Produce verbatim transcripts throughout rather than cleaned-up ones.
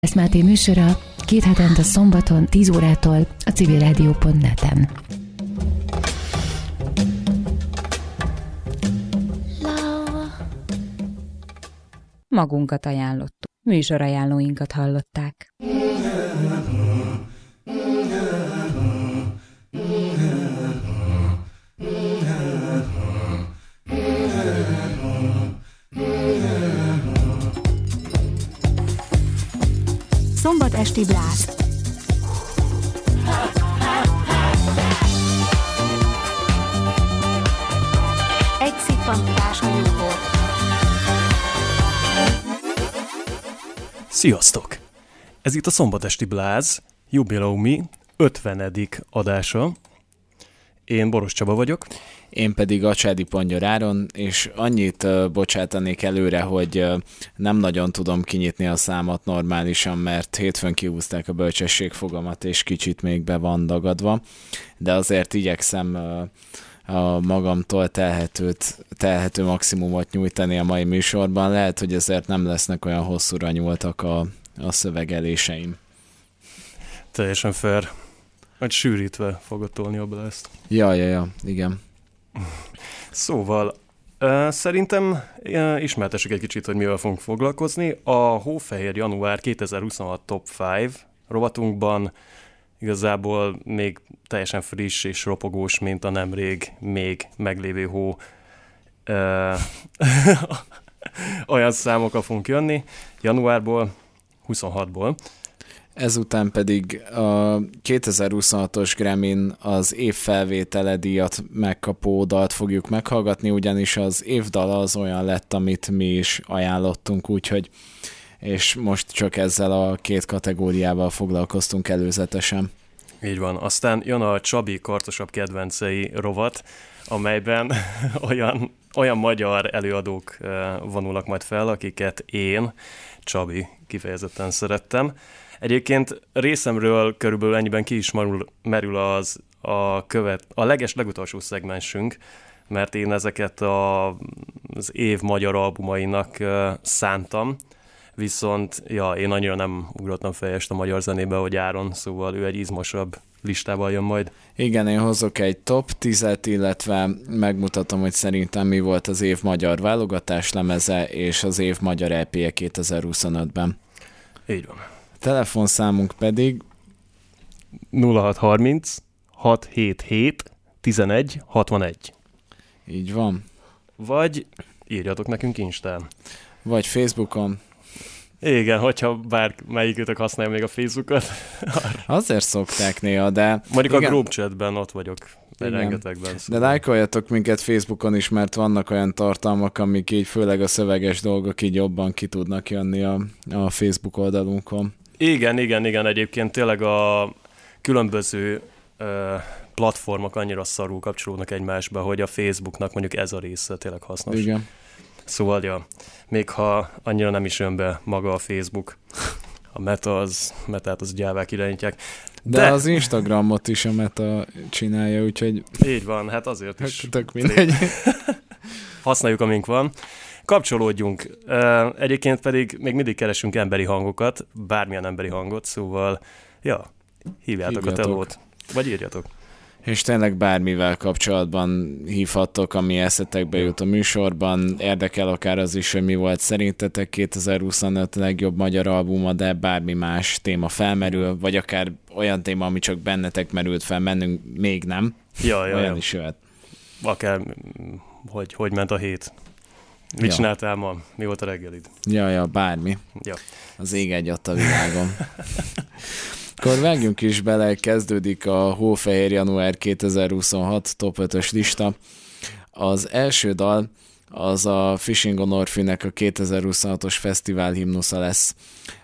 Lesz Máté műsora két hetente szombaton tíz órától a civilrádió pont net-en. Magunkat ajánlottuk. Műsorajánlóinkat hallották. Szombat esti bláz. Egy szippantás a jóból. Sziasztok! Ez itt a Szombat esti bláz, jubileumi ötvenedik adása. Én Boros Csaba vagyok. Én pedig Acsádi Pongyar Áron, és annyit uh, bocsátanék előre, hogy uh, nem nagyon tudom kinyitni a számot normálisan, mert hétfőn kihúzták a bölcsességfogamat, és kicsit még be van dagadva, de azért igyekszem uh, a magamtól telhetőt, telhető maximumot nyújtani a mai műsorban. Lehet, hogy ezért nem lesznek olyan hosszúra nyúltak a, a szövegeléseim. Teljesen fair. Majd sűrítve fogod tolni a blázt. Ja, ja, ja, igen. Szóval, uh, szerintem uh, ismertessük egy kicsit, hogy mivel fogunk foglalkozni. A Hófehér január kétezer-huszonhat Top öt rovatunkban igazából még teljesen friss és ropogós, mint a nemrég még meglévő hó. Uh, olyan számokkal fogunk jönni januárból, huszonhatból. Ezután pedig a kétezer-huszonhatos Grammy-n az évfelvétele díjat megkapó dalt fogjuk meghallgatni, ugyanis az évdala az olyan lett, amit mi is ajánlottunk, úgyhogy és most csak ezzel a két kategóriával foglalkoztunk előzetesen. Így van. Aztán jön a Csabi kartosabb kedvencei rovat, amelyben olyan, olyan magyar előadók vonulnak majd fel, akiket én, Csabi, kifejezetten szerettem. Egyébként részemről körülbelül ennyiben ki is marul, merül az a, követ, a leges legutolsó szegmensünk, mert én ezeket a, az év magyar albumainak uh, szántam, viszont ja, én annyira nem ugrottam fejest a magyar zenébe, hogy Áron, szóval ő egy izmosabb listával jön majd. Igen, én hozok egy top tízet, illetve megmutatom, hogy szerintem mi volt az év magyar válogatás lemeze és az év magyar é pé-je kétezer-huszonötben. Így van. Telefonszámunk pedig nulla hat harminc hat hét hét tizenegy hatvanegy. Így van. Vagy írjatok nekünk Instán. Vagy Facebookon. Igen, hogyha bármelyikőtök használja még a Facebookot. Azért szokták néha, de... Mondjuk igen, a group chatben ott vagyok. Rengetegben. Szóval. De lájkoljatok minket Facebookon is, mert vannak olyan tartalmak, amik így főleg a szöveges dolgok így jobban ki tudnak jönni a, a Facebook oldalunkon. Igen, igen, igen, egyébként tényleg a különböző uh, platformok annyira szarul kapcsolódnak egymásba, hogy a Facebooknak mondjuk ez a része tényleg hasznos. Igen. Szóval, ja, még ha annyira nem is jön be maga a Facebook, a Meta az, Metát az gyávák irányítják. De, De az Instagramot is a Meta csinálja, úgyhogy... Így van, hát azért is. Tök mindegy. Használjuk, amink van. Kapcsolódjunk. Egyébként pedig még mindig keresünk emberi hangokat, bármilyen emberi hangot, szóval, ja, hívjátok, hívjátok. a telót, vagy írjatok. És tényleg bármivel kapcsolatban hívhattok, ami eszetekbe jut a műsorban. Érdekel akár az is, hogy mi volt szerintetek kétezer-huszonöt legjobb magyar albuma, de bármi más téma felmerül, vagy akár olyan téma, ami csak bennetek merült fel, mennünk még nem. Ja, ja, olyan ja. is jöhet. Akár, hogy, hogy ment a hét. Mit ja. csináltál ma? Mi volt a reggelid? Ja, ja, bármi. Ja. Az ég egyat a világon. Akkor vágjunk is bele, kezdődik a Hófehér január kétezer-huszonhat top ötös lista. Az első dal az a Fishing on Orphy-nek a kétezer-huszonhatos fesztivál himnusza lesz,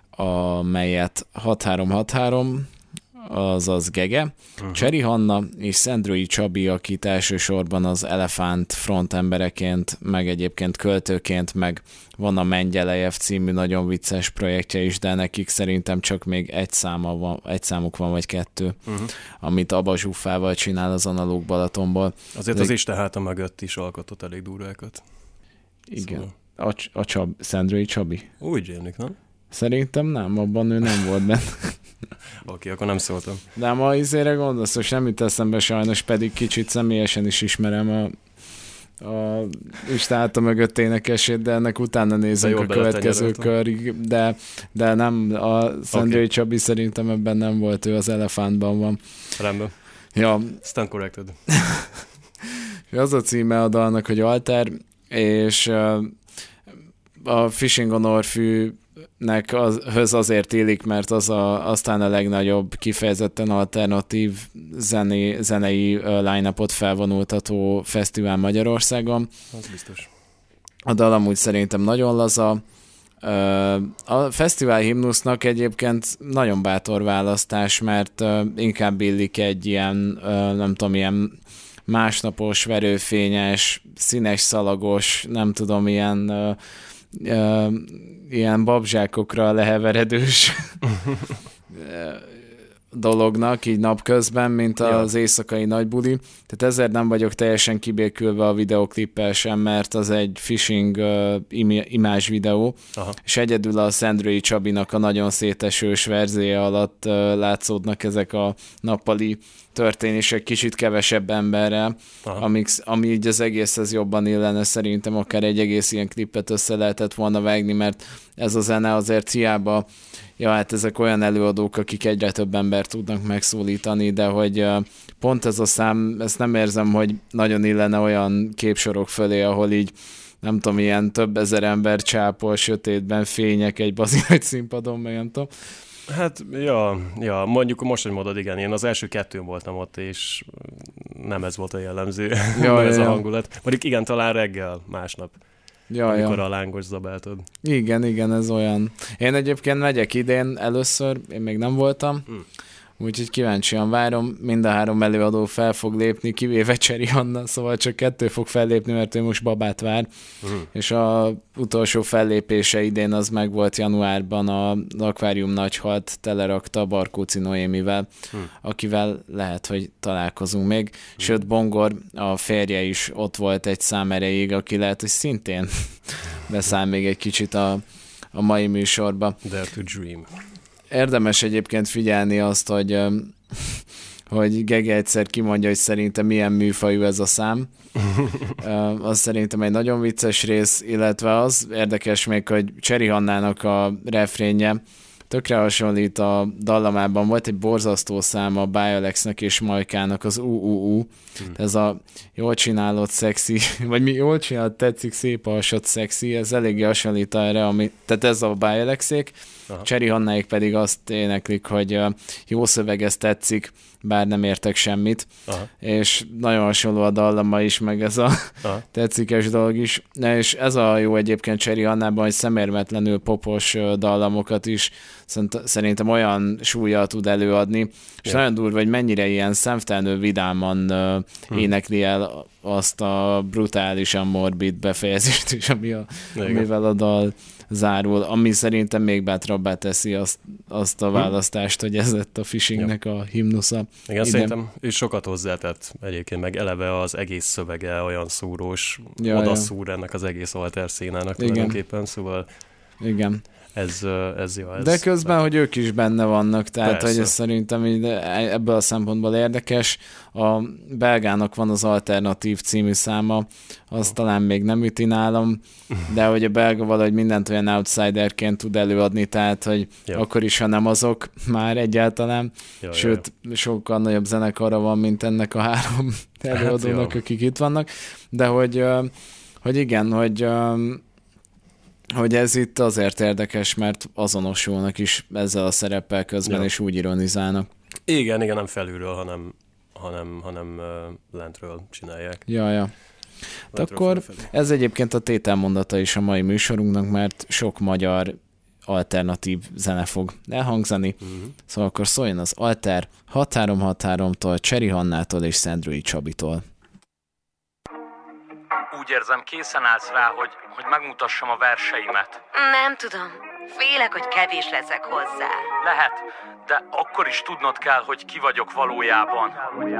amelyet hatszáz hatvanhárom, azaz Gege, uh-huh. Cseri Hanna és Szendrői Csabi, akit elsősorban az Elefánt frontembereként, meg egyébként költőként, meg van a Mengyelejev című nagyon vicces projektje is, de nekik szerintem csak még egy, száma van, egy számuk van, vagy kettő, uh-huh. amit Abba Zsufával csinál az Analóg Balatonból. Azért de... az Isten háta mögött is alkotott elég durvákat. Igen. Szóval. A, a Csab, Szendrői Csabi? Úgy rémlik, nem? Szerintem nem, abban ő nem volt benne. Oké, okay, akkor nem szóltam. De ma izére gondolsz, hogy semmit eszembe sajnos, pedig kicsit személyesen is ismerem a, a Isten mögött énekesét, de ennek utána nézünk a következő körig, de, de nem, a Szendrei okay. Csabi szerintem ebben nem volt, ő az Elefántban van. Rendben. Ja. Stand corrected. Az a címe a dalnak, hogy Alter, és a Fishing on Orfű nek az, höz azért illik, mert az a, aztán a legnagyobb kifejezetten alternatív zené, zenei line-upot felvonultató fesztivál Magyarországon. Az biztos. A dal amúgy szerintem nagyon laza. A fesztivál himnusznak egyébként nagyon bátor választás, mert inkább illik egy ilyen, nem tudom, ilyen másnapos, verőfényes, színes szalagos, nem tudom, ilyen Uh, ilyen babzsákokra leheveredős dolognak, így napközben, mint az ja. éjszakai nagybuli. Tehát ezért nem vagyok teljesen kibékülve a videoklippel sem, mert az egy phishing uh, im- imázs videó, aha. és egyedül a Szendrei Csabinak a nagyon szétesős verzéje alatt uh, látszódnak ezek a nappali történések kicsit kevesebb emberrel, amik, ami így az egészhez jobban illene, szerintem akár egy egész ilyen klippet össze lehetett volna vágni, mert ez a zene azért hiába, ja, hát ezek olyan előadók, akik egyre több embert tudnak megszólítani, de hogy pont ez a szám, ezt nem érzem, hogy nagyon illene olyan képsorok fölé, ahol így nem tudom, ilyen több ezer ember csápol sötétben, fények egy bazinagy színpadon, meg nem tudom. Hát, ja, ja, mondjuk most, hogy mondod, igen, én az első kettőn voltam ott, és nem ez volt a jellemző, ja, ez ja, a hangulat. Mondjuk igen, talán reggel, másnap, ja, amikor ja. a lángos zabáltod. Igen, igen, ez olyan. Én egyébként megyek idén először, én még nem voltam, hmm. úgyhogy kíváncsian várom, mind a három előadó fel fog lépni, kivéve Cseri Anna, szóval csak kettő fog fellépni, mert ő most babát vár, uh-huh. és a utolsó fellépése idén az meg volt januárban, az Akvárium Nagyhalt telerakta Barkóci Noémivel, uh-huh. akivel lehet, hogy találkozunk még, uh-huh. sőt Bongor, a férje is ott volt egy szám erejéig, aki lehet, hogy szintén beszáll még egy kicsit a, a mai műsorba. Dare to dream. Érdemes egyébként figyelni azt, hogy, hogy Gege egyszer kimondja, hogy szerintem milyen műfajú ez a szám. Az szerintem egy nagyon vicces rész, illetve az érdekes még, hogy Cseri Hannának a refrénje tökre hasonlít a dallamában. Volt egy borzasztó szám a Bialexnek és Majkának, az u-u-u. Hmm. Ez a jól csinálott szexi, vagy mi jól csinálott, tetszik, szép alsott szexi, ez eléggé hasonlít erre, ami, tehát ez a Bialexék. Cseri Hannáik pedig azt éneklik, hogy jó szöveg, ez tetszik, bár nem értek semmit, aha. és nagyon hasonló a dallama is, meg ez a aha. tetszikes dolog is. És ez a jó egyébként Cseri Hannában, hogy szemérmetlenül popos dallamokat is szerintem olyan súllyal tud előadni, és ja. nagyon durva, hogy mennyire ilyen szemtelenül vidáman hmm. énekli el azt a brutálisan morbid befejezést is, ami a, amivel a dal zárul, ami szerintem még bátrabbá teszi azt, azt a választást, hogy ez lett a phishingnek a himnusza. Igen, ide. Szerintem ő sokat hozzátett egyébként, meg eleve az egész szövege olyan szúrós, ja, odaszúr ja. ennek az egész alter színának tulajdonképpen, szóval igen. Ez, ez jó. Ez de közben, nem. hogy ők is benne vannak, tehát persze. hogy ez szerintem ebből a szempontból érdekes. A belgának van az Alternatív című száma, az oh. talán még nem üti nálam, de hogy a belga valahogy mindent olyan outsiderként tud előadni, tehát hogy jó. akkor is, ha nem azok már egyáltalán, jó, sőt, jó. sokkal nagyobb zenekarra van, mint ennek a három előadónak, hát akik itt vannak, de hogy, hogy igen, hogy hogy ez itt azért érdekes, mert azonosulnak is ezzel a szereppel közben, ja. és úgy ironizálnak. Igen, igen, nem felülről, hanem, hanem, hanem uh, lentről csinálják. Ja, ja. De akkor felfelé. Ez egyébként a tételmondata is a mai műsorunknak, mert sok magyar alternatív zene fog elhangzani. Uh-huh. Szóval akkor szóljon az Alter hathárom hathárom-tól, Cseri Hannától és Szendrei Csabitól. Úgy érzem, készen állsz rá, hogy, hogy megmutassam a verseimet. Nem tudom. Félek, hogy kevés leszek hozzá. Lehet, de akkor is tudnod kell, hogy ki vagyok valójában.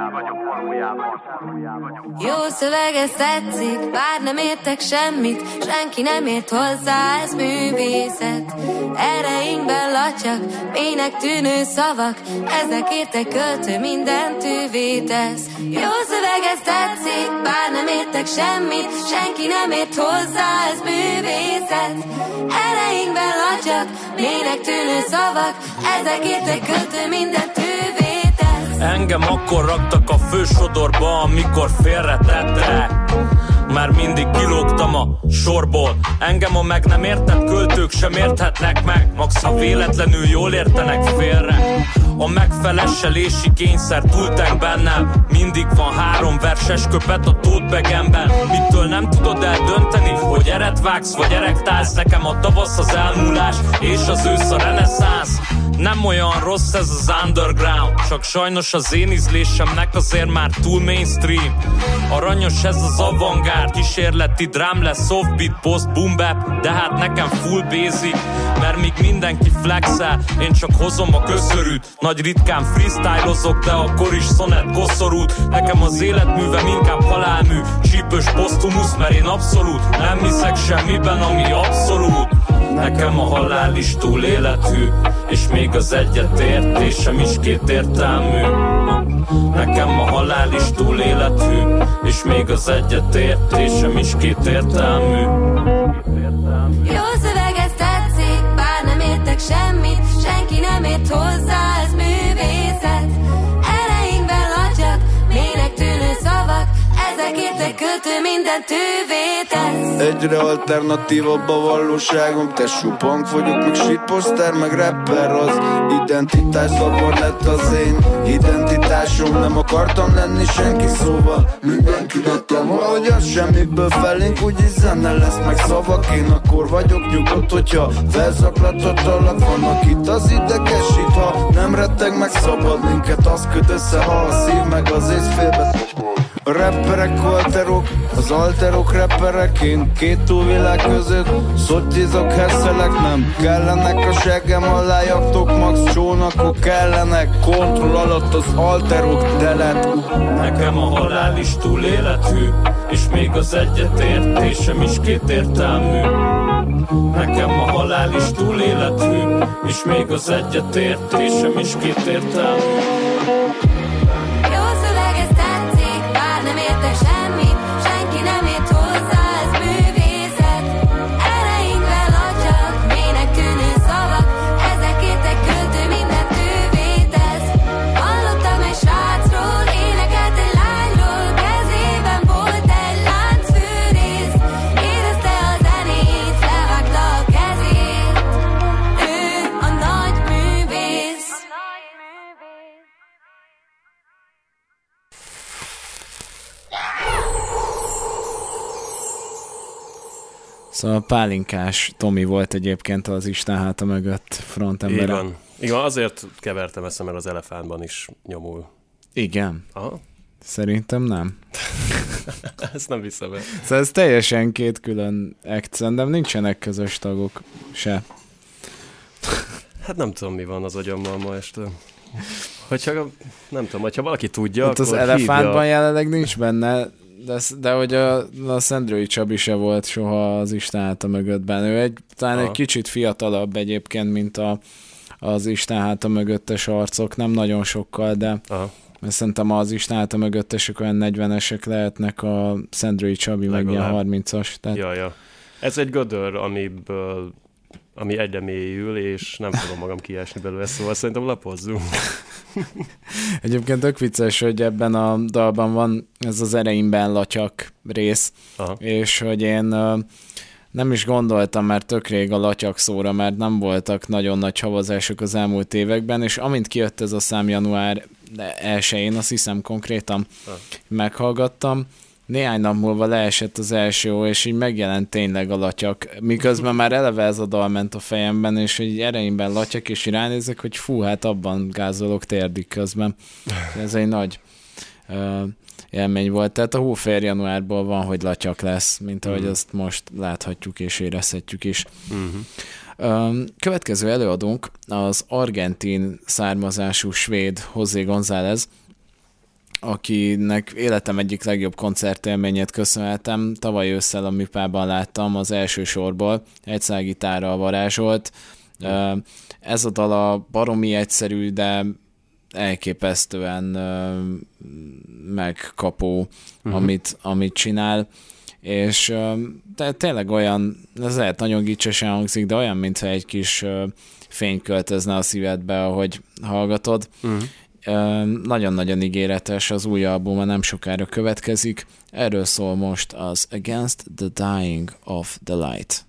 Jó szöveg, ez tetszik, bár nem értek semmit, senki nem ért hozzá, ez művészet. Ereinkben latyak, mélynek tűnő szavak, ezekért egy költő mindent tűvé tesz. Jó szöveg, ez tetszik, bár nem értek semmit, senki nem ért hozzá, ez művészet. Ereinkben latyak, mélynek tűnő szavak, ezekért egy költő mindent tűvé tesz. Engem akkor raktak a fősodorba, amikor félretettek. Már mindig kilógtam a sorból. Engem a meg nem értett költők sem érthetnek meg. Max ha véletlenül jól értenek félre. A megfeleselési kényszer túlteng bennem. Mindig van három verses köpet a tótbegemben. Mitől nem tudod eldönteni, hogy eret vágsz vagy erektálsz. Nekem a tavasz az elmúlás és az ősz a reneszánsz. Nem olyan rossz ez az underground, csak sajnos az én ízlésemnek azért már túl mainstream. Aranyos ez az avantgárd, kísérleti drám lesz, softbeat, post, boom bap, de hát nekem full basic, mert míg mindenki flexel, én csak hozom a köszörűt. Nagy ritkán freestylozok, de akkor is szonett koszorút. Nekem az életművem inkább halálmű, csípős posztumusz, mert én abszolút nem hiszek semmiben, ami abszolút. Nekem a halál is túl élethű, és még az egyetértésem is kétértelmű. Nekem a halál is túl élethű, és még az egyetértésem is kétértelmű. Jó szöveg, ez tetszik, bár nem értek semmit, senki nem ért hozzá, ez művészet. Ereinkben latyak, mélynek tűnő szavak, ezekért egy költő mindent tűvé tesz. Egyre alternatívabb a valóságom, tesó punk vagyok, meg shitposter, meg rapper. Az identitás zavar lett az én identitásom. Nem akartam lenni senki, szóval mindenki lettem valahogy az semmiből felénk, úgyis zene lesz meg szavak. Én akkor vagyok nyugodt, hogyha felzaklatottalak. Vannak itt az idegesít, ha nem retteg meg szabad. Minket az köt össze, ha a szív meg az ész félbe. A rapperek alterok, az alterok rapperek. Én két túlvilág között szottizok, hesszelek. Nem kellenek a seggem alá jaktok, max csónakok kellenek. Kontroll alatt az alterok telet. Nekem a halál is túl élethű, és még az egyetértésem is kétértelmű. Nekem a halál is túl élethű, és még az egyetértésem is kétértelmű. Jó szöveg, ez tetszik, bár nem értek semmit, senki nem ért hozzá, ez művészet. Ereinkben latyak, mélynek tűnő szavak, ezekért egy költő mindent tűvé tesz. Hallottam egy srácról, énekelt egy lányról, kezében volt egy láncfűrész. Érezte a zenét, levágta a kezét, ő a nagy művész. Szóval Pálinkás Tomi volt egyébként az Isten háta mögött frontembere. Igen. Igen, azért kevertem eszem, mert az Elefántban is nyomul. Igen? Aha. Szerintem nem. Ezt nem vissza be. Szóval ez teljesen két külön act, szerintem nincsenek közös tagok se. Hát nem tudom, mi van az agyammal ma este. Hogyha, nem tudom, hogyha valaki tudja, hát akkor az Elefántban hívja. jelenleg nincs benne, de, de hogy a, a Szendrői Csabi se volt soha az Isten háta mögöttben. Ő egy, talán Aha. egy kicsit fiatalabb egyébként, mint a, az Isten háta mögöttes arcok, nem nagyon sokkal, de Aha. mert szerintem az Isten háta mögöttesek olyan negyvenesek lehetnek, a Szendrői Csabi legalább. Meg ilyen harmincas. Tehát... Ja, ja. Ez egy gödör, amiből ami egyre mélyül, és nem tudom magam kiesni belőle, szóval szerintem lapozzunk. Egyébként tök vicces, hogy ebben a dalban van ez az ereimben latyak rész, Aha. és hogy én nem is gondoltam már tök rég a latyak szóra, mert nem voltak nagyon nagy havazások az elmúlt években, és amint kijött ez a szám január elsején, azt hiszem konkrétan Aha. meghallgattam, néhány nap múlva leesett az első ó, és így megjelent tényleg a latyak, miközben már eleve ez a dal ment a fejemben, és így ereimben latyak, és így ránézek, hogy fú, hát abban gázolok térdig közben. Ez egy nagy uh, élmény volt. Tehát a Hófehér januárból van, hogy latyak lesz, mint ahogy uh-huh. azt most láthatjuk és érezhetjük is. Uh-huh. Következő előadónk az argentin származású svéd José González, akinek életem egyik legjobb koncertélményét köszönhetem. Tavaly ősszel a Műpában láttam az első sorból, egy szágitárral varázsolt. Ez a dal baromi egyszerű, de elképesztően megkapó, uh-huh. amit, amit csinál. És de tényleg olyan, ez lehet nagyon gicsesen hangzik, de olyan, mintha egy kis fény költözne a szívedbe, ahogy hallgatod. Uh-huh. Nagyon-nagyon ígéretes, az új albuma nem sokára következik. Erről szól most az Against the Dying of the Light.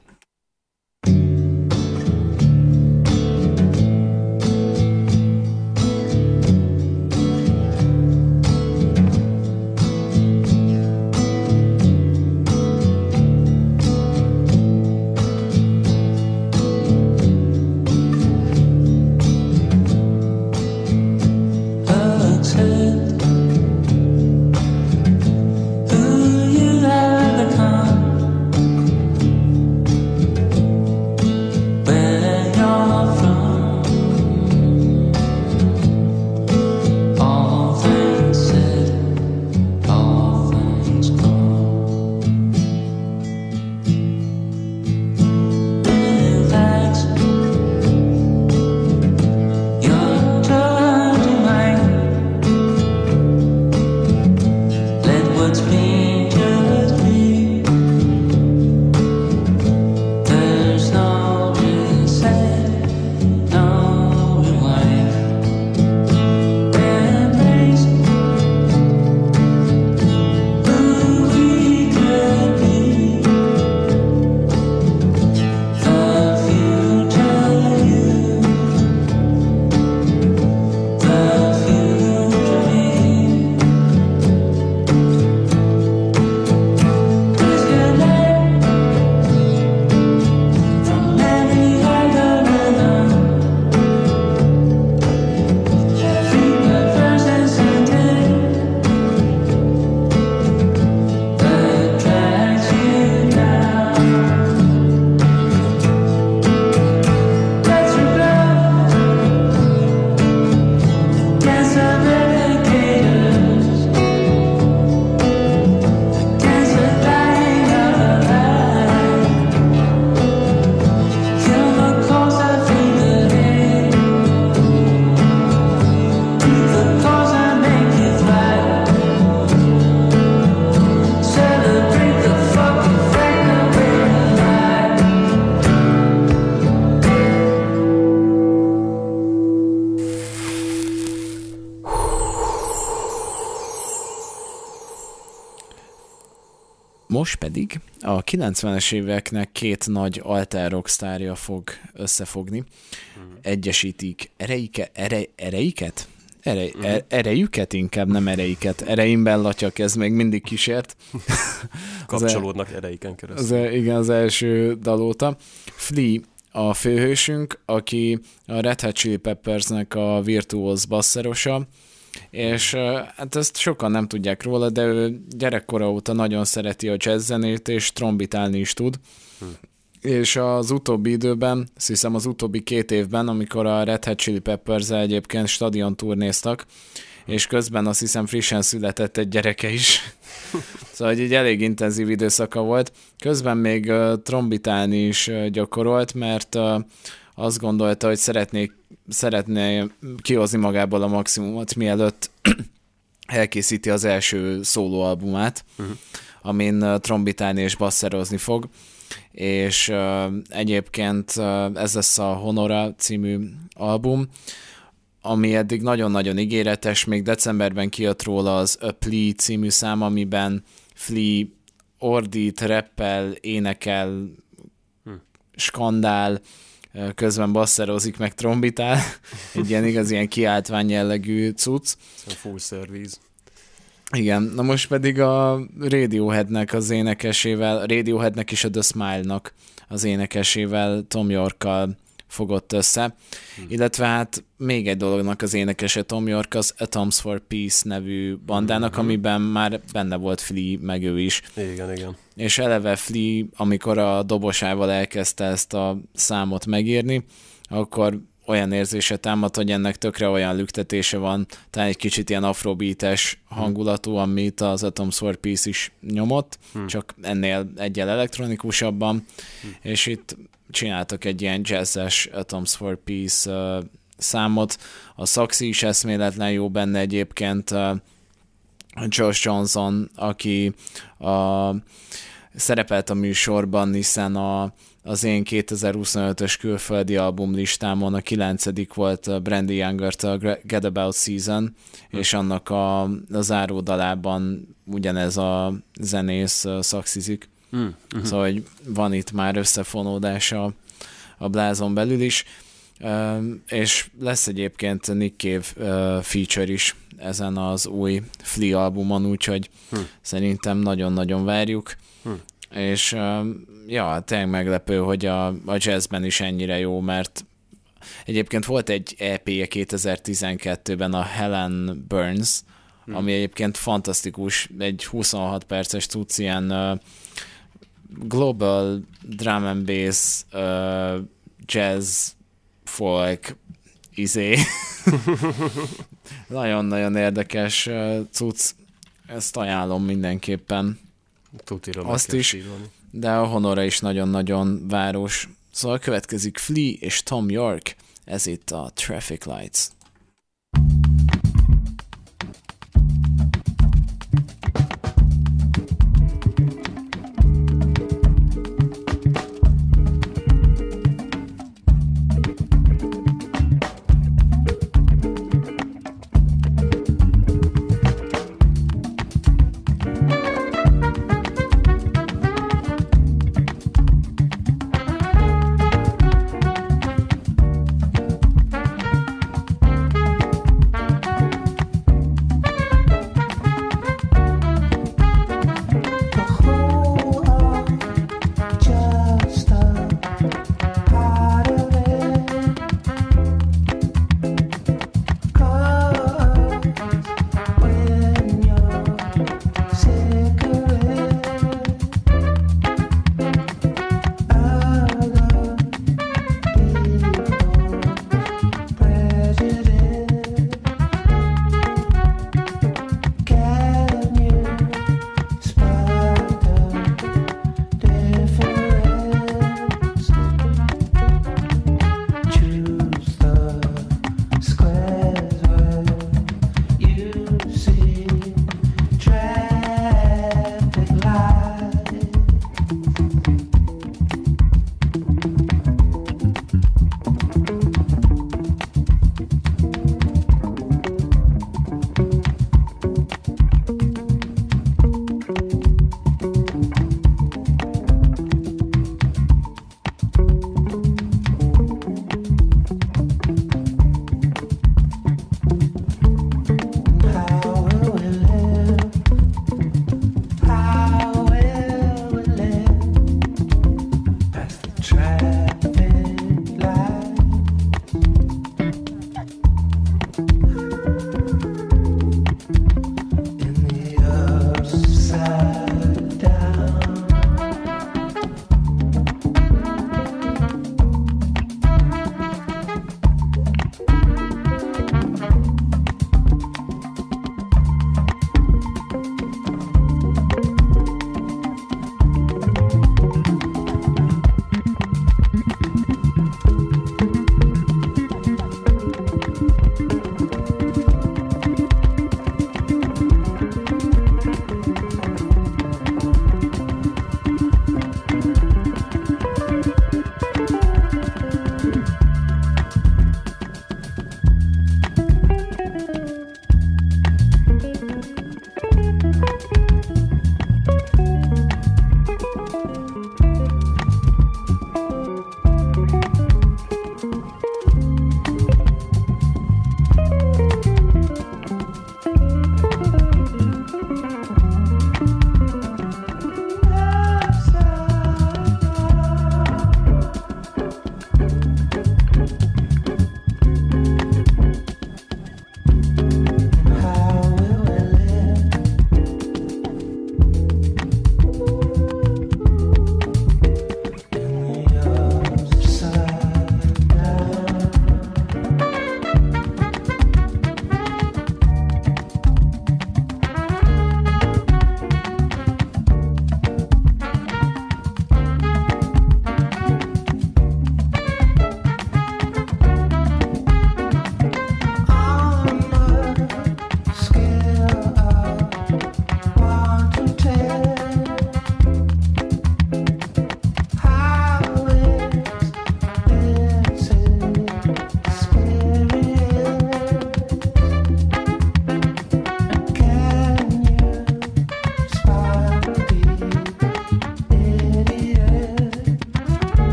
Most pedig a kilencvenes éveknek két nagy alter rock sztárja fog összefogni. Egyesítik ereike, ere, ereiket? Ere, er, erejüket inkább, nem ereiket. Ereimben latyak, ez még mindig kísért. Kapcsolódnak ereiken keresztül. Az, igen, az első dal óta. Flea a főhősünk, aki a Red Hot Chili Peppersnek a virtuóz basszerosa, és hát ezt sokan nem tudják róla, de ő gyerekkora óta nagyon szereti a jazz zenét, és trombitálni is tud. Hm. És az utóbbi időben, azt hiszem az utóbbi két évben, amikor a Red Hot Chili Peppers-el egyébként stadion turnéztak, és közben azt hiszem frissen született egy gyereke is. Szóval egy elég intenzív időszaka volt. Közben még uh, trombitálni is uh, gyakorolt, mert uh, azt gondolta, hogy szeretnék, szeretné kihozni magából a maximumot, mielőtt elkészíti az első szólóalbumát, uh-huh. amin uh, trombitálni és basszerozni fog. És uh, egyébként uh, ez lesz a Honora című album, ami eddig nagyon-nagyon ígéretes, még decemberben kijött róla az A Plea című szám, amiben Flea ordít, rappel, énekel, hm. skandál, közben basszerozik, meg trombitál. Egy ilyen igaz, ilyen kiáltvány jellegű cucc. Full service. Igen, na most pedig a Radioheadnek az énekesével, Radioheadnek és a The Smile-nak az énekesével, Tom Yorkkal fogott össze. Hmm. Illetve hát még egy dolognak az énekese Thom Yorke az Atoms for Peace nevű bandának, hmm. amiben már benne volt Flea, meg ő is. Igen, igen. És eleve Flea, amikor a dobosával elkezdte ezt a számot megírni, akkor olyan érzése támad, hogy ennek tökre olyan lüktetése van, talán egy kicsit ilyen afrobeates hangulatú, amit az Atoms for Peace is nyomott, hmm. csak ennél egyel elektronikusabban, hmm. és itt csináltak egy ilyen jazzes Atoms for Peace uh, számot. A szaxi is eszméletlen jó benne egyébként. Uh, Josh Johnson, aki a, szerepelt a műsorban, hiszen a az én kétezer-huszonötös külföldi albumlistámon a kilencedik volt Brandy Younger-től Get About Season, hmm. és annak a, a záródalában ugyanez a zenész szaxizik. Hmm. Uh-huh. Szóval, hogy van itt már összefonódás a, a blázon belül is, uh, és lesz egyébként Nick Cave uh, feature is ezen az új Flea albumon, úgyhogy hmm. szerintem nagyon-nagyon várjuk. Hmm. És ja, tényleg meglepő, hogy a, a jazzben is ennyire jó, mert egyébként volt egy é pé-je kétezer-tizenkettőben, a Helen Burns, hmm. ami egyébként fantasztikus, egy huszonhat perces cucc, ilyen uh, global drum and bass, uh, jazz, folk, izé. Nagyon-nagyon érdekes uh, cucc, ezt ajánlom mindenképpen. Tutira azt is, szívani. De a Honorra is nagyon-nagyon város. Szóval következik Flea és Thom Yorke, ez itt a Traffic Lights.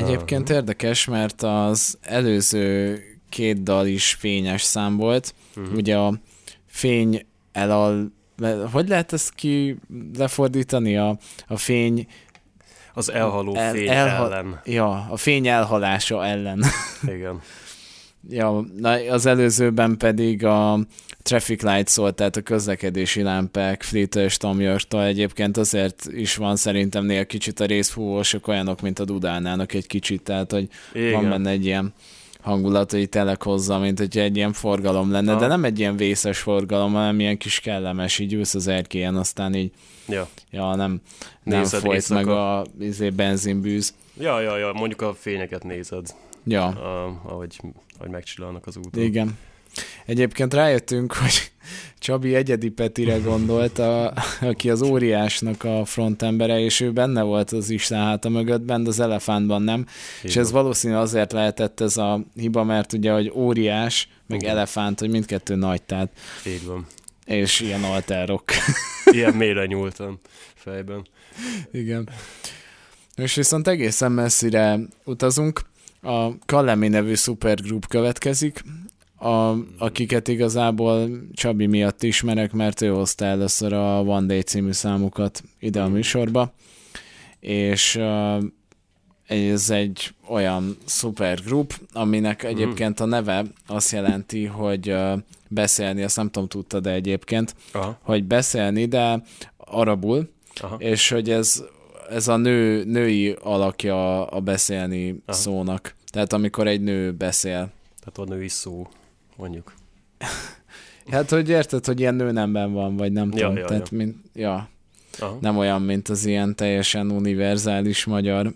Egyébként érdekes, mert az előző két dal is fényes szám volt. Uh-huh. Ugye a fény elal... Hogy lehet ezt ki lefordítani? A, a fény... Az elhaló el, fény elha- ellen. Ja, a fény elhalása ellen. Igen. Ja, az előzőben pedig a Traffic Light szólt, tehát a közlekedési lámpák Fleetől és Tom Yorktól. Egyébként azért is van szerintem néha kicsit a részfúvósok olyanok, mint a Dudálnának egy kicsit, tehát hogy igen. Van benne egy ilyen hangulat, hogy telek hozza, mint hogyha egy ilyen forgalom lenne, ha. De nem egy ilyen vészes forgalom, hanem ilyen kis kellemes, így ülsz az erkélyen, aztán így ja, ja nem, nem folyt éjszaka. Meg a izé, benzinbűz. Ja, ja, ja, mondjuk a fényeket nézed, ja. a, ahogy, ahogy megcsillannak az úton. Igen. Egyébként rájöttünk, hogy Csabi Egyedi Petire gondolt, a, aki az Óriásnak a frontembere, és ő benne volt az Isten háta mögött, bent az Elefántban nem. Igen. És ez valószínű azért lehetett ez a hiba, mert ugye, hogy Óriás, meg igen. Elefánt, hogy mindkettő nagy, tehát. Így van. És ilyen alterok. Ilyen mélyre nyúltan fejben. Igen. És viszont egészen messzire utazunk. A Kallemi nevű szupergroup következik, a, akiket igazából Csabi miatt ismerek, mert ő hozta először a One Day című számukat ide a műsorba, és uh, ez egy olyan szupergroup, aminek egyébként a neve azt jelenti, hogy uh, beszélni, azt nem tudom, tudtad de egyébként, aha. hogy beszélni, de arabul, aha. és hogy ez, ez a nő, női alakja a beszélni aha. szónak. Tehát amikor egy nő beszél. Tehát a női szó, mondjuk. Hát, hogy érted, hogy ilyen nőnemben van, vagy nem ja, tudom. Ja, Tehát, ja. Mint, ja. Nem olyan, mint az ilyen teljesen univerzális magyar.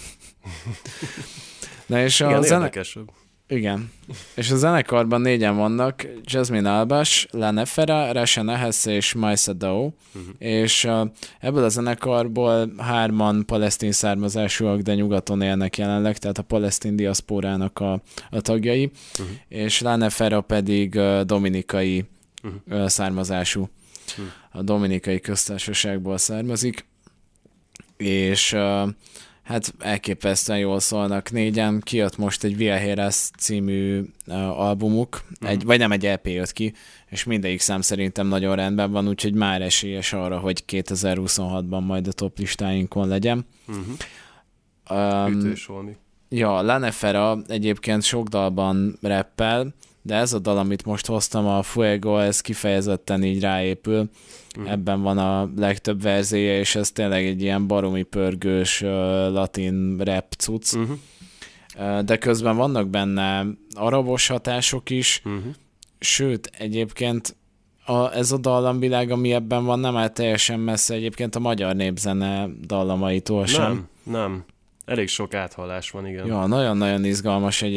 Na és a igen, zene... érdekesebb. Igen. És a zenekarban négyen vannak, Jasmine Albas, Lanefera, Rasha Nehesse és Maisa Dao, uh-huh. és uh, ebből a zenekarból hárman palesztin származásúak, de nyugaton élnek jelenleg, tehát a palesztin diaszpórának a, a tagjai, uh-huh. és Lanefera pedig uh, dominikai uh-huh. uh, származású. Uh-huh. A dominikai köztársaságból származik, és uh, hát elképesztően jól szólnak négyen. Kijött most egy Via Heras című uh, albumuk, uh-huh. egy, vagy nem egy é pé jött ki, és mindegyik szám szerintem nagyon rendben van, úgyhogy már esélyes arra, hogy kétezer-huszonhatban majd a top listáinkon legyen. Uh-huh. Um, Ütős valami. Ja, Lanefera egyébként sok dalban rappel, de ez a dal, amit most hoztam, a Fuego, ez kifejezetten így ráépül. Uh-huh. Ebben van a legtöbb verzéje, és ez tényleg egy ilyen baromi pörgős uh, latin rap cucc. Uh-huh. Uh, de közben vannak benne arabos hatások is, uh-huh. sőt, egyébként a, ez a dallamvilág, ami ebben van, nem áll teljesen messze egyébként a magyar népzene dallamaitól sem. Nem, nem. Elég sok áthallás van, igen. Ja, nagyon-nagyon izgalmas egy